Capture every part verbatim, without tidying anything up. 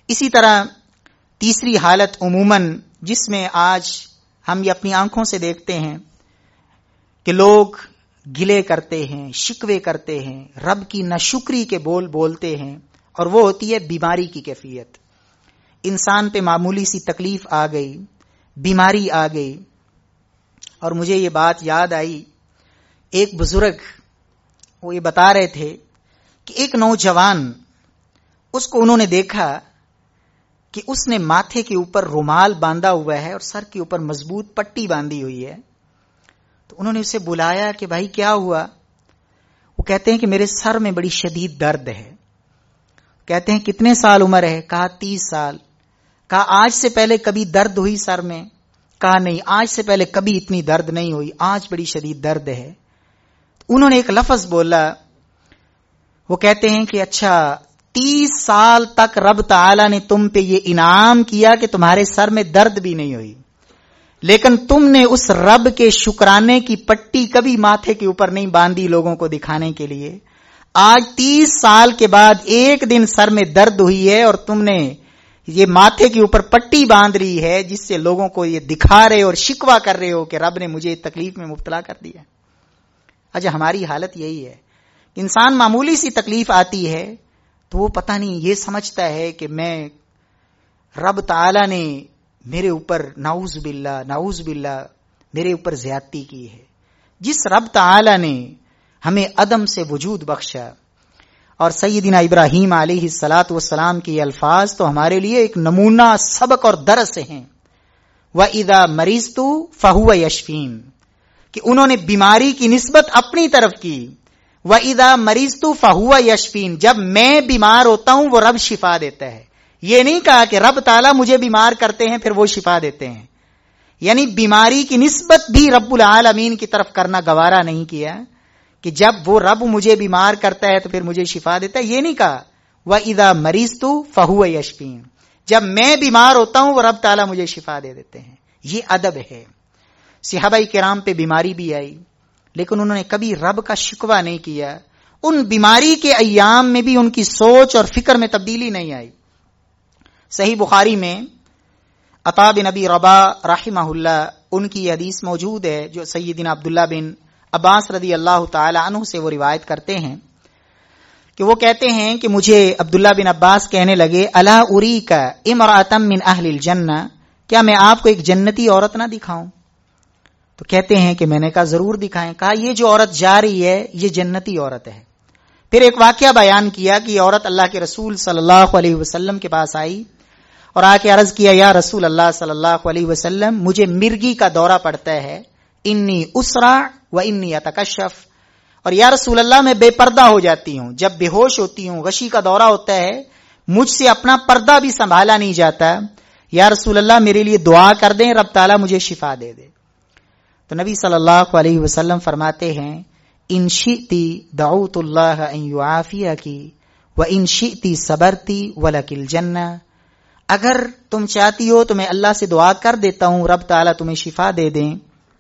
اسی طرح تیسری حالت عموماً جس میں آج ہم یہ اپنی آنکھوں سے دیکھتے ہیں کہ لوگ گلے کرتے ہیں، شکوے کرتے ہیں، رب کی ناشکری کے بول بولتے ہیں، اور وہ ہوتی ہے بیماری کی کیفیت. انسان پہ معمولی سی تکلیف آ گئی، بیماری آ گئی. اور مجھے یہ بات یاد آئی، ایک بزرگ وہ یہ بتا رہے تھے کہ ایک نوجوان، اس کو انہوں نے دیکھا کہ اس نے ماتھے کے اوپر رومال باندھا ہوا ہے اور سر کے اوپر مضبوط پٹی باندھی ہوئی ہے. تو انہوں نے اسے بلایا کہ بھائی کیا ہوا؟ وہ کہتے ہیں کہ میرے سر میں بڑی شدید درد ہے. کہتے ہیں کتنے سال عمر ہے؟ کہا تیس سال. کہا آج سے پہلے کبھی درد ہوئی سر میں؟ کہا نہیں، آج سے پہلے کبھی اتنی درد نہیں ہوئی، آج بڑی شدید درد ہے. انہوں نے ایک لفظ بولا، وہ کہتے ہیں کہ اچھا تیس سال تک رب تعالی نے تم پہ یہ انعام کیا کہ تمہارے سر میں درد بھی نہیں ہوئی، لیکن تم نے اس رب کے شکرانے کی پٹی کبھی ماتھے کے اوپر نہیں باندھی لوگوں کو دکھانے کے لیے. آج تیس سال کے بعد ایک دن سر میں درد ہوئی ہے اور تم نے یہ ماتھے کے اوپر پٹی باندھ رہی ہے جس سے لوگوں کو یہ دکھا رہے اور شکوہ کر رہے ہو کہ رب نے مجھے تکلیف میں مبتلا کر دیا. اچھا ہماری حالت یہی ہے، انسان معمولی سی تکلیف آتی ہے تو وہ پتہ نہیں یہ سمجھتا ہے کہ میں رب تعالی نے میرے اوپر نعوذ باللہ نعوذ باللہ میرے اوپر زیادتی کی ہے. جس رب تعالی نے ہمیں عدم سے وجود بخشا، اور سیدنا ابراہیم علیہ الصلاۃ والسلام کے یہ الفاظ تو ہمارے لیے ایک نمونہ سبق اور درس ہیں. وَإِذَا مَرِضْتُ فَهُوَ يَشْفِينِ، کہ انہوں نے بیماری کی نسبت اپنی طرف کی. وَإِذَا مَرِضْتُ فَهُوَ يَشْفِينِ، جب میں بیمار ہوتا ہوں وہ رب شفا دیتا ہے. یہ نہیں کہا کہ رب تعالیٰ مجھے بیمار کرتے ہیں پھر وہ شفا دیتے ہیں، یعنی بیماری کی نسبت بھی رب العالمین کی طرف کرنا گوارا نہیں کیا کہ جب وہ رب مجھے بیمار کرتا ہے تو پھر مجھے شفا دیتا ہے. یہ نہیں کہا وَإِذَا مَرِضْتُ فَهُوَ يَشْفِينِ، جب میں بیمار ہوتا ہوں وہ رب تعالیٰ مجھے شفا دے دیتے ہیں. یہ ادب ہے. صحابہ کرام پہ بیماری بھی آئی لیکن انہوں نے کبھی رب کا شکوہ نہیں کیا. ان بیماری کے ایام میں بھی ان کی سوچ اور فکر میں تبدیلی نہیں آئی. صحیح بخاری میں عطا بن ابی رباح رحمہ اللہ، ان کی یہ حدیث موجود ہے جو سیدنا عبداللہ بن عباس رضی اللہ تعالی عنہ سے وہ روایت کرتے ہیں کہ وہ کہتے ہیں کہ مجھے عبداللہ بن عباس کہنے لگے الا اریک امرأۃ من اہل الجنہ، کیا میں آپ کو ایک جنتی عورت نہ دکھاؤں؟ تو کہتے ہیں کہ میں نے کہا ضرور دکھائیں. کہا یہ جو عورت جا رہی ہے یہ جنتی عورت ہے. پھر ایک واقعہ بیان کیا کہ یہ عورت اللہ کے رسول صلی اللہ علیہ وسلم کے پاس آئی اور آ کے عرض کیا یا رسول اللہ صلی اللہ علیہ وسلم مجھے مرگی کا دورہ پڑتا ہے، انی اسرع و انی اتکشف، اور یا رسول اللہ میں بے پردہ ہو جاتی ہوں، جب بے ہوش ہوتی ہوں، غشی کا دورہ ہوتا ہے، مجھ سے اپنا پردہ بھی سنبھالا نہیں جاتا، یا رسول اللہ میرے لیے دعا کر دیں رب تعالیٰ مجھے شفا دے دے. تو نبی صلی اللہ علیہ وسلم فرماتے ہیں ان شئتی دعوت اللہ ان یعافیکی و ان شئتی صبرتی ولک الجنہ، اگر تم چاہتی ہو تو میں اللہ سے دعا کر دیتا ہوں رب تعالیٰ تمہیں شفا دے دیں،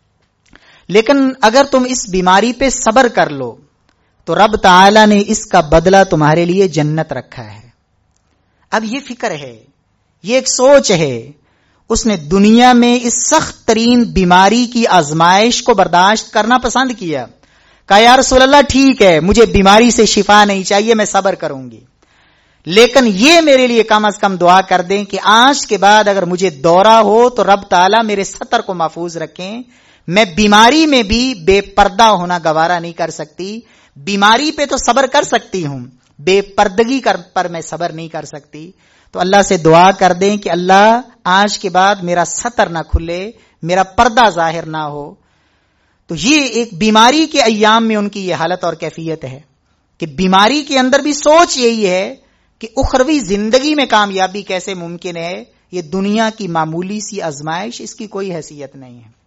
لیکن اگر تم اس بیماری پہ صبر کر لو تو رب تعالیٰ نے اس کا بدلہ تمہارے لیے جنت رکھا ہے. اب یہ فکر ہے، یہ ایک سوچ ہے. اس نے دنیا میں اس سخت ترین بیماری کی آزمائش کو برداشت کرنا پسند کیا. کہا یا رسول اللہ ٹھیک ہے مجھے بیماری سے شفا نہیں چاہیے، میں صبر کروں گی، لیکن یہ میرے لیے کم از کم دعا کر دیں کہ آج کے بعد اگر مجھے دورہ ہو تو رب تعالیٰ میرے سطر کو محفوظ رکھیں. میں بیماری میں بھی بے پردہ ہونا گوارا نہیں کر سکتی. بیماری پہ تو صبر کر سکتی ہوں، بے پردگی پر میں صبر نہیں کر سکتی. تو اللہ سے دعا کر دیں کہ اللہ آج کے بعد میرا سطر نہ کھلے، میرا پردہ ظاہر نہ ہو. تو یہ ایک بیماری کے ایام میں ان کی یہ حالت اور کیفیت ہے کہ بیماری کے اندر بھی سوچ یہی ہے کہ اخروی زندگی میں کامیابی کیسے ممکن ہے. یہ دنیا کی معمولی سی آزمائش، اس کی کوئی حیثیت نہیں ہے.